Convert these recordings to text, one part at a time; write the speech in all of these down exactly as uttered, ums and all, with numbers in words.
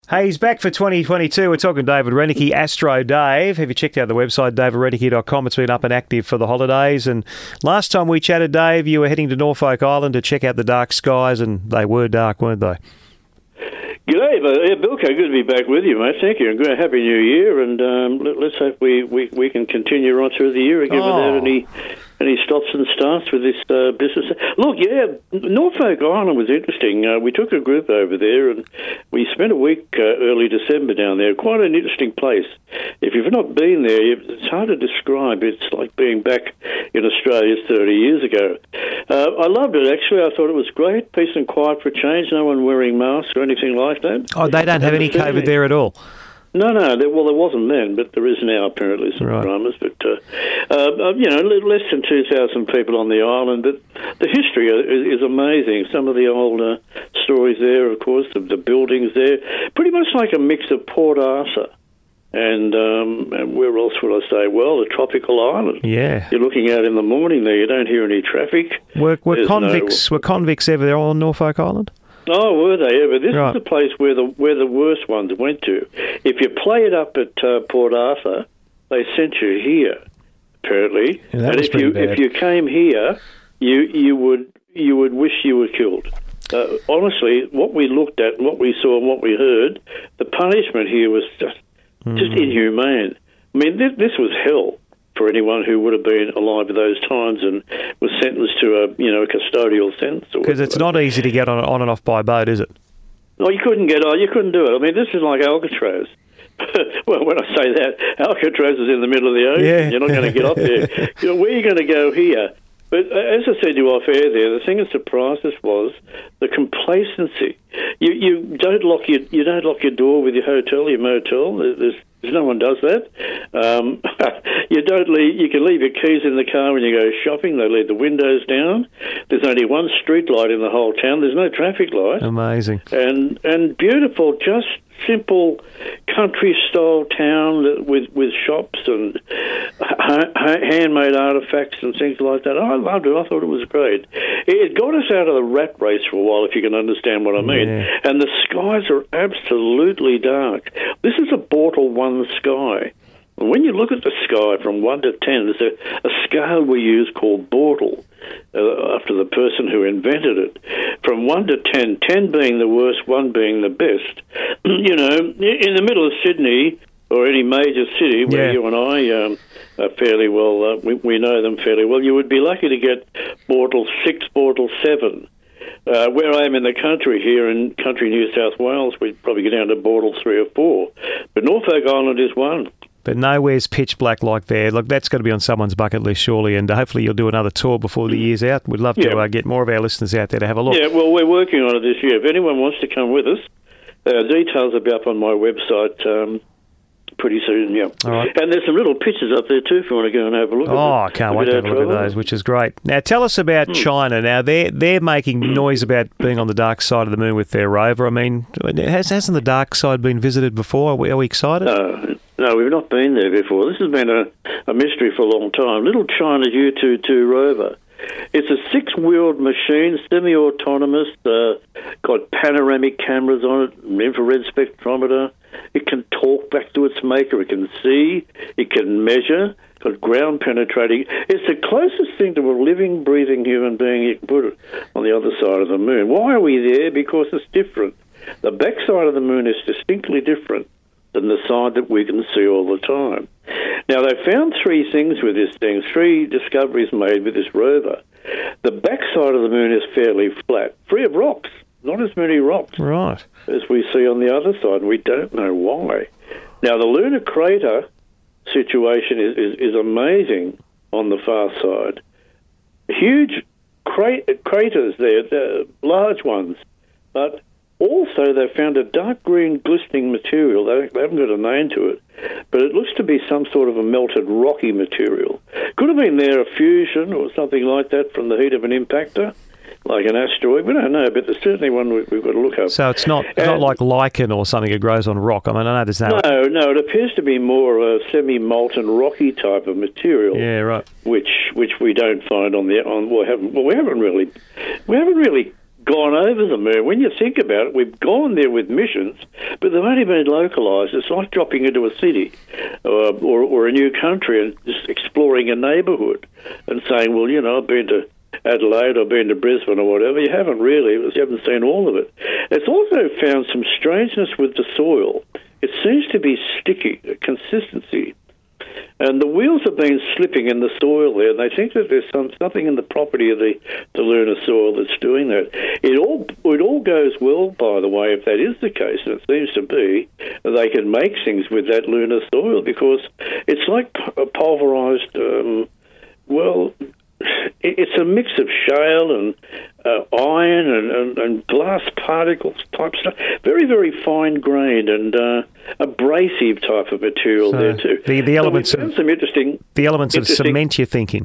Hey, he's back for twenty twenty-two. We're talking David Renicky, Astro Dave. Have you checked out the website, david renicky dot com? It's been up and active for the holidays. And last time we chatted, Dave, you were heading to Norfolk Island to check out the dark skies, and they were dark, weren't they? G'day, uh, yeah, Bilko, good to be back with you, mate. Thank you, and good, happy New Year. And um, let, let's hope we, we, we can continue right through the year again oh. without any any stops and starts with this uh, business. Look, yeah, Norfolk Island was interesting. Uh, we took a group over there, and we spent a week uh, early December down there. Quite an interesting place. If you've not been there, it's hard to describe. It's like being back in Australia thirty years ago. Uh, I loved it, actually. I thought it was great, peace and quiet for a change. No one wearing masks or anything like that. Oh, they don't have any COVID there at all? No, no. There, well, there wasn't then, but there is now, apparently, some right. dramas. But, uh, uh, you know, less than two thousand people on the island. But the history is, is amazing. Some of the old uh, stories there, of course, the, the buildings there. Pretty much like a mix of Port Arthur and, um, and where else would I say? Well, a tropical island. Yeah. You're looking out in the morning there. You don't hear any traffic. Were, were, convicts, no, were convicts ever there on Norfolk Island? Oh, were they ever? This right. is the place where the where the worst ones went to. If you play it up at uh, Port Arthur, they sent you here, apparently. Yeah, that and was if you bad. if you came here, you you would you would wish you were killed. Uh, honestly, what we looked at, and what we saw, and what we heard, the punishment here was just mm. just inhumane. I mean, this, this was hell for anyone who would have been alive at those times and was sentenced to a, you know, a custodial sentence. Because it's not easy to get on, on and off by boat, is it? No, you couldn't get on. You couldn't do it. I mean, this is like Alcatraz. Well, when I say that, Alcatraz is in the middle of the ocean. Yeah. You're not going to get up there. You know, where are you going to go here? But as I said to you off air there, the thing that surprised us was the complacency. You you don't lock your you don't lock your door with your hotel, your motel. There's no one does that. Um, you don't leave. You can leave your keys in the car when you go shopping. They leave the windows down. There's only one street light in the whole town. There's no traffic light. Amazing. And and beautiful, just simple country-style town with with shops and ha- handmade artefacts and things like that. I loved it. I thought it was great. It got us out of the rat race for a while, if you can understand what I mean. Yeah. And the skies are absolutely dark. This is a Bortle one sky. And when you look at the sky from one to ten, there's a, a scale we use called Bortle, uh, after the person who invented it. From one to ten, ten being the worst, one being the best. You know, in the middle of Sydney or any major city where yeah. you and I um, are fairly well, uh, we, we know them fairly well, you would be lucky to get Bortle six, Bortle seven. Uh, where I am in the country here in country New South Wales, we'd probably get down to Bortle three or four. But Norfolk Island is one. But nowhere's pitch black like there. Look, that's got to be on someone's bucket list, surely, and hopefully you'll do another tour before the year's out. We'd love to yeah. uh, get more of our listeners out there to have a look. Yeah, well, we're working on it this year. If anyone wants to come with us, uh, details will be up on my website um, pretty soon, yeah. All right. And there's some little pictures up there, too, if you want to go and have a look oh, at them. Oh, I can't wait to have a look at those, which is great. Now, tell us about hmm. China. Now, they're, they're making noise about being on the dark side of the moon with their rover. I mean, has, hasn't the dark side been visited before? Are we, are we excited? No. No, we've not been there before. This has been a, a mystery for a long time. Little China's U twenty-two rover. It's a six-wheeled machine, semi-autonomous, uh, got panoramic cameras on it, an infrared spectrometer. It can talk back to its maker. It can see. It can measure. Got ground penetrating. It's the closest thing to a living, breathing human being you can put it on the other side of the moon. Why are we there? Because it's different. The backside of the moon is distinctly different than the side that we can see all the time. Now, they found three things with this thing, three discoveries made with this rover. The backside of the moon is fairly flat, free of rocks, not as many rocks right. as we see on the other side. We don't know why. Now, the lunar crater situation is, is, is amazing on the far side. Huge cra- craters there, large ones, but also, they found a dark green glistening material. They, they haven't got a name to it, but it looks to be some sort of a melted rocky material. Could have been there a fusion or something like that from the heat of an impactor, like an asteroid. We don't know, but there's certainly one we, we've got to look up. So it's not it's not like lichen or something that grows on rock. I mean, I know there's no... No, no, it appears to be more a semi-molten rocky type of material. Yeah, right. Which which we don't find on the on well, haven't well we haven't really we haven't really gone over the moon. When you think about it, we've gone there with missions, but they've only been localised. It's like dropping into a city uh, or, or a new country and just exploring a neighbourhood and saying, well, you know, I've been to Adelaide or been to Brisbane or whatever. You haven't really, because you haven't seen all of it. It's also found some strangeness with the soil. It seems to be sticky, a consistency. And the wheels have been slipping in the soil there, and they think that there's some something in the property of the, the lunar soil that's doing that. It all it all goes well, by the way, if that is the case, and it seems to be, they can make things with that lunar soil because it's like p- pulverised, um, well, it's a mix of shale and uh, iron and, and, and glass particles type stuff. Very, very fine-grained and uh, abrasive type of material so there too. The, the elements so of some interesting. The elements interesting, of cement, you're thinking?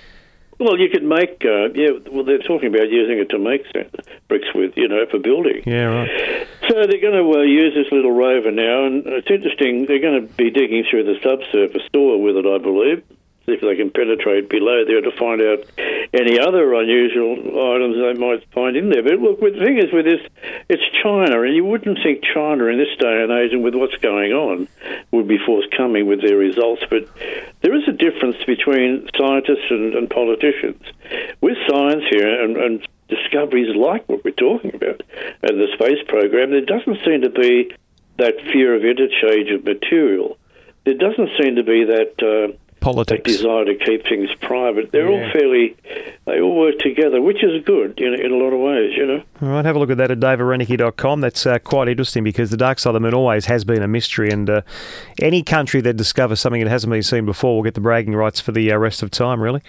Well, you could make, uh, yeah, well, they're talking about using it to make bricks with, you know, for building. Yeah, right. So they're going to uh, use this little rover now, and it's interesting, they're going to be digging through the subsurface soil with it, I believe, see if they can penetrate below there to find out any other unusual items they might find in there. But look, the thing is with this, it's China, and you wouldn't think China in this day and age and with what's going on would be forthcoming with their results. But there is a difference between scientists and, and politicians. With science here and, and discoveries like what we're talking about and the space program, there doesn't seem to be that fear of interchange of material. There doesn't seem to be that... Uh, Politics. That desire to keep things private. They're yeah. all fairly, they all work together, which is good in, in a lot of ways, you know. All right, have a look at that at dave areniki dot com. That's uh, quite interesting because the dark side of the moon always has been a mystery, and uh, any country that discovers something that hasn't been seen before will get the bragging rights for the uh, rest of time, really.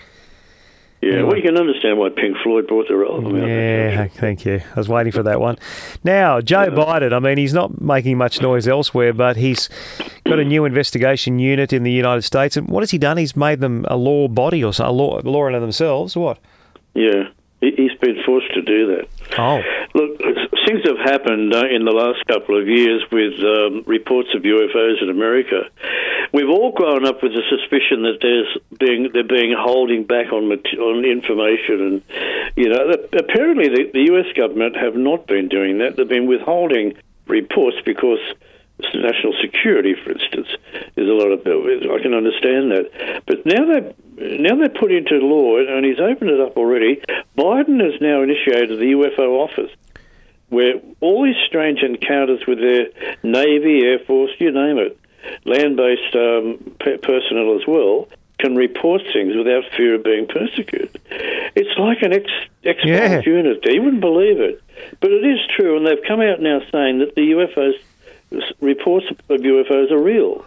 Yeah, anyway. Well, you can understand why Pink Floyd brought their album out. Yeah, thank you. I was waiting for that one. Now, Joe yeah. Biden, I mean, he's not making much noise elsewhere, but he's got a new investigation unit in the United States. And what has he done? He's made them a law body or something, a law, law unto themselves. What? Yeah, he's been forced to do that. Oh. Look, things have happened uh, in the last couple of years with um, reports of U F Os in America. We've all grown up with the suspicion that there's being they're being holding back on on information, and you know apparently the, the U S government have not been doing that. They've been withholding reports because national security, for instance, is a lot of. I can understand that, but now they now they put into law, and he's opened it up already. Biden has now initiated the U F O office, where all these strange encounters with their Navy, Air Force, you name it, land-based um, pe- personnel as well, can report things without fear of being persecuted. It's like an ex ex yeah. unit. You wouldn't believe it, but it is true, and they've come out now saying that the U F Os reports of U F Os are real.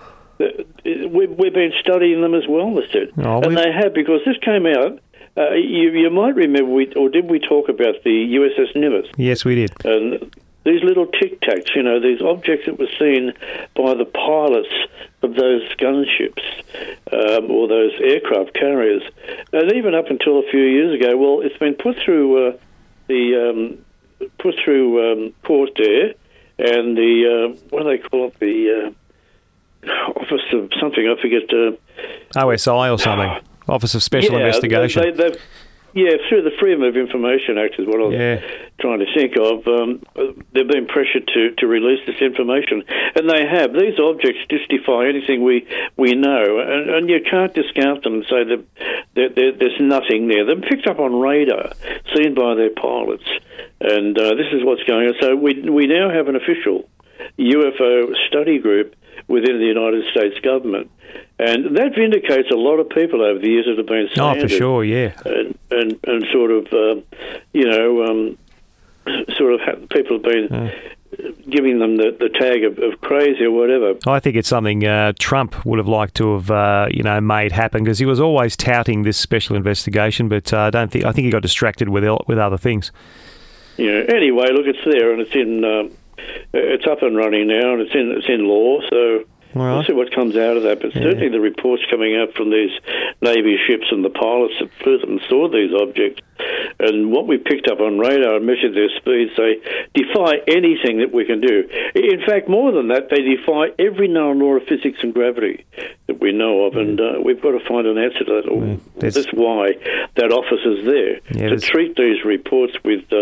We've, we've been studying them as well, they said, oh, and they have because this came out. Uh, you, you might remember, we, or did we talk about the U S S Nimitz? Yes, we did. And these little tic-tacs, you know, these objects that were seen by the pilots of those gunships um, or those aircraft carriers. And even up until a few years ago, well, it's been put through uh, the um, put through um, court there, and the, uh, what do they call it, the uh, Office of something, I forget. Uh, O S I or something. Office of Special yeah, Investigation. They, they've, yeah, through the Freedom of Information Act is what I was yeah. trying to think of. Um, they've been pressured to, to release this information, and they have. These objects just defy anything we, we know, and, and you can't discount them and say that, that, that there's nothing there. They're picked up on radar, seen by their pilots, and uh, this is what's going on. So we we now have an official U F O study group within the United States government. And that vindicates a lot of people over the years that have been saying Oh, for sure, yeah. And, and, and sort of, uh, you know, um, sort of ha- people have been yeah. giving them the, the tag of, of crazy or whatever. I think it's something uh, Trump would have liked to have, uh, you know, made happen because he was always touting this special investigation, but uh, I don't think I think he got distracted with el- with other things. Yeah. Anyway, look, it's there and it's in, um, it's up and running now, and it's in it's in law, so. Right. We'll see what comes out of that, but yeah. certainly the reports coming out from these Navy ships and the pilots that flew them and saw these objects, and what we picked up on radar and measured their speeds, they defy anything that we can do. In fact, more than that, they defy every known law of physics and gravity that we know of, and uh, we've got to find an answer to that. Yeah. That's why that office is there, yeah, to treat these reports with... Uh,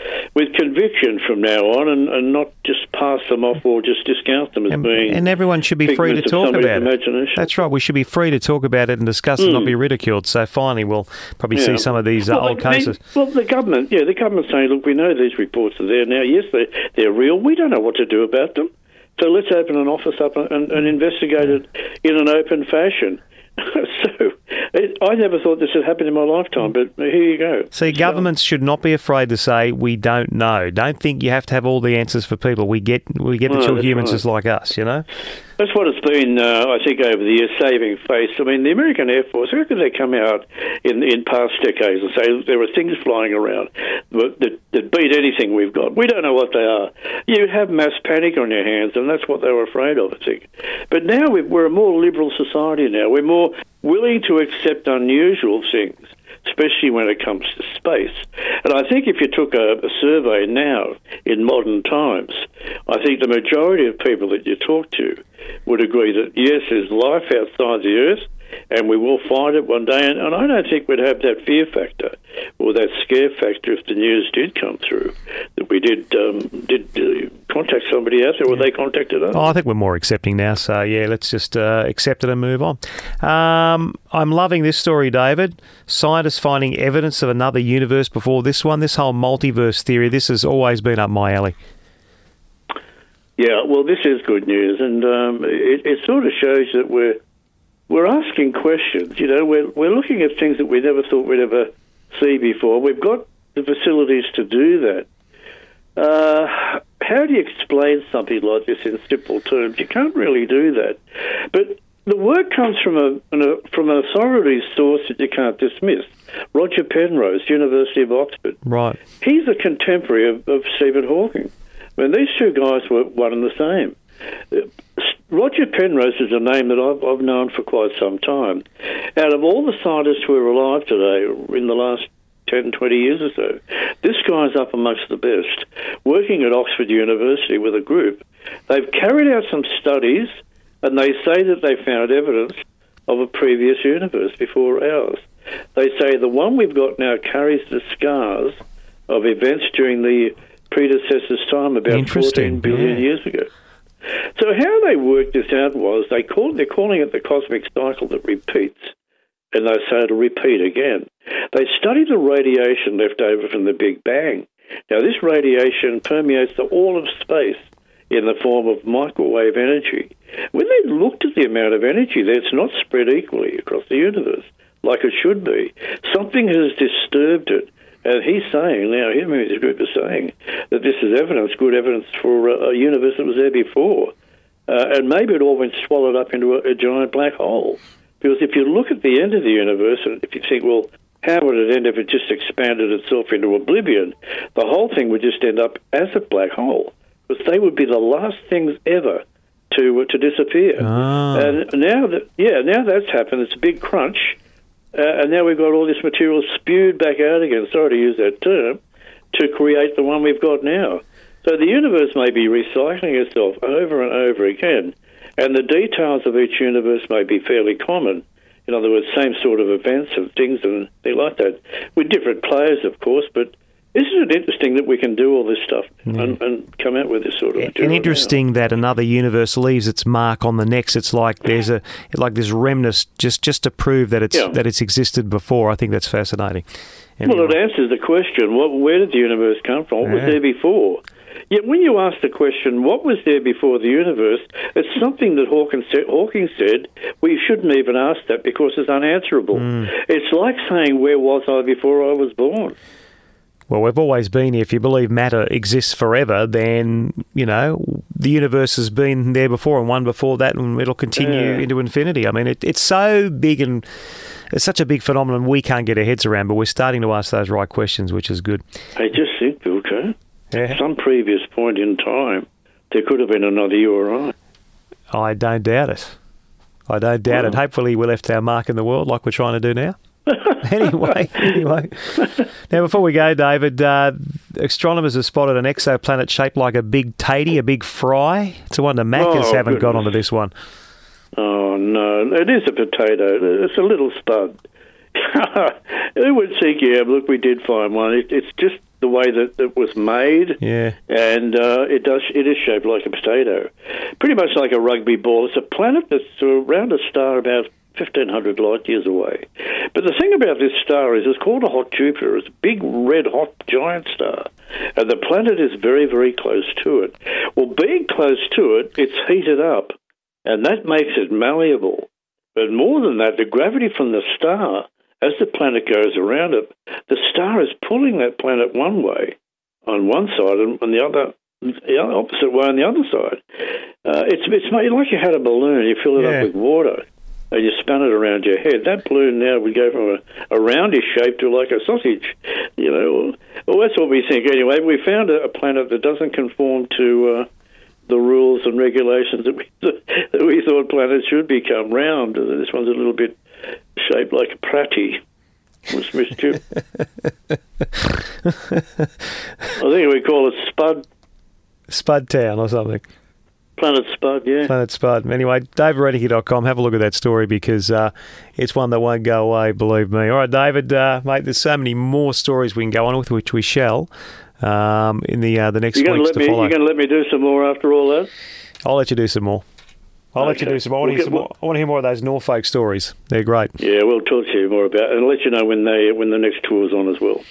with conviction from now on, and, and not just pass them off or just discount them as and, being. And everyone should be free to talk about it. That's right. We should be free to talk about it and discuss it, mm. not be ridiculed. So finally, we'll probably yeah. see some of these uh, well, old they, cases. Well, the government, yeah, the government's saying, look, we know these reports are there now. Yes, they they're real. We don't know what to do about them. So let's open an office up and, and investigate it in an open fashion. So it, I never thought this had happened in my lifetime, but here you go. See, so, governments should not be afraid to say we don't know. Don't think you have to have all the answers for people. We get we get that no, you're humans right. just like us, you know. That's what it's been, uh, I think, over the years, saving face. I mean, the American Air Force, how could they come out in in past decades and say there are things flying around that, that, that beat anything we've got? We don't know what they are. You have mass panic on your hands, and that's what they were afraid of, I think. But now we're a more liberal society now. We're more willing to accept unusual things, especially when it comes to space. And I think if you took a, a survey now in modern times, I think the majority of people that you talk to would agree that, yes, there's life outside the Earth, and we will find it one day. And, and I don't think we'd have that fear factor or that scare factor if the news did come through, that we did um, did uh, contact somebody out there, or yeah. they contacted us. Oh, I think we're more accepting now. So, yeah, let's just uh, accept it and move on. Um, I'm loving this story, David. Scientists finding evidence of another universe before this one. This whole multiverse theory, this has always been up my alley. Yeah, well, this is good news, and um, it, it sort of shows that we're we're asking questions. You know, we're we're looking at things that we never thought we'd ever see before. We've got the facilities to do that. Uh, how do you explain something like this in simple terms? You can't really do that. But the work comes from a, a from an authority source that you can't dismiss. Roger Penrose, University of Oxford. Right. He's a contemporary of, of Stephen Hawking. I mean, these two guys were one and the same. Roger Penrose is a name that I've, I've known for quite some time. Out of all the scientists who are alive today in the last ten, twenty years or so, this guy's up amongst the best. Working at Oxford University with a group, they've carried out some studies, and they say that they found evidence of a previous universe before ours. They say the one we've got now carries the scars of events during the predecessor's time about fourteen billion yeah. years ago. So how they worked this out was they call, they're calling it the cosmic cycle that repeats, and they say it'll repeat again. They study the radiation left over from the Big Bang. Now, this radiation permeates the, all of space in the form of microwave energy. When they looked at the amount of energy there, it's not spread equally across the universe like it should be. Something has disturbed it. And he's saying now, him and his group is saying that this is evidence, good evidence for a, a universe that was there before. Uh, and maybe it all went swallowed up into a, a giant black hole. Because if you look at the end of the universe, and if you think, well, how would it end if it just expanded itself into oblivion? The whole thing would just end up as a black hole. Because they would be the last things ever to uh, to disappear. Ah. And now that, yeah, now that's happened. It's a big crunch. Uh, and now we've got all this material spewed back out again, sorry to use that term, to create the one we've got now. So the universe may be recycling itself over and over again, and the details of each universe may be fairly common. In other words, same sort of events and things and things like that, with different players, of course, but isn't it interesting that we can do all this stuff yeah. and, and come out with this sort of material? And interesting now? that another universe leaves its mark on the next. It's like there's a like this remnant just, just to prove that it's yeah. that it's existed before. I think that's fascinating. Anyway. Well, it answers the question: what, where did the universe come from? What yeah. was there before? Yet when you ask the question, what was there before the universe, it's something that Hawking said, Hawking said we shouldn't even ask that because it's unanswerable. Mm. It's like saying, where was I before I was born? Well, we've always been here. If you believe matter exists forever, then, you know, the universe has been there before and one before that, and it'll continue yeah. into infinity. I mean, it, it's so big and it's such a big phenomenon we can't get our heads around, but we're starting to ask those right questions, which is good. I just think, Vilko, yeah. at some previous point in time, there could have been another you or I. I don't doubt it. I don't doubt well. it. Hopefully we left our mark in the world like we're trying to do now. anyway, anyway. Now, before we go, David, uh, astronomers have spotted an exoplanet shaped like a big tatey, a big fry. It's a wonder Maccas oh, haven't goodness. got onto this one. Oh, no. It is a potato. It's a little spud. Who would think, yeah, look, we did find one. It, it's just the way that it was made. Yeah. And uh, it does. It is shaped like a potato, pretty much like a rugby ball. It's a planet that's around a star about fifteen hundred light years away. But the thing about this star is it's called a hot Jupiter. It's a big, red, hot, giant star. And the planet is very, very close to it. Well, being close to it, it's heated up, and that makes it malleable. But more than that, the gravity from the star, as the planet goes around it, the star is pulling that planet one way on one side and on the other, the opposite way on the other side. Uh, it's, it's like you had a balloon. You fill it Yeah. up with water, and you spun it around your head. That balloon now would go from a, a roundish shape to like a sausage, you know. Well, that's what we think. Anyway, we found a, a planet that doesn't conform to uh, the rules and regulations that we, that we thought planets should become round. This one's a little bit shaped like a pratty. What's mischief? I think we call it Spud. Spud Town or something. Planet Spud, yeah. Planet Spud. Anyway, David Renicky dot com. Have a look at that story because uh, it's one that won't go away, believe me. All right, David, uh, mate, there's so many more stories we can go on with, which we shall um, in the uh, the next You're weeks let to me, follow. You're going to let me do some more after all that? I'll let you do some more. I'll Okay. let you do some more. I want, to We'll hear get some more. I want to hear more of those Norfolk stories. They're great. Yeah, we'll talk to you more about it and let you know when they when the next tour's on as well.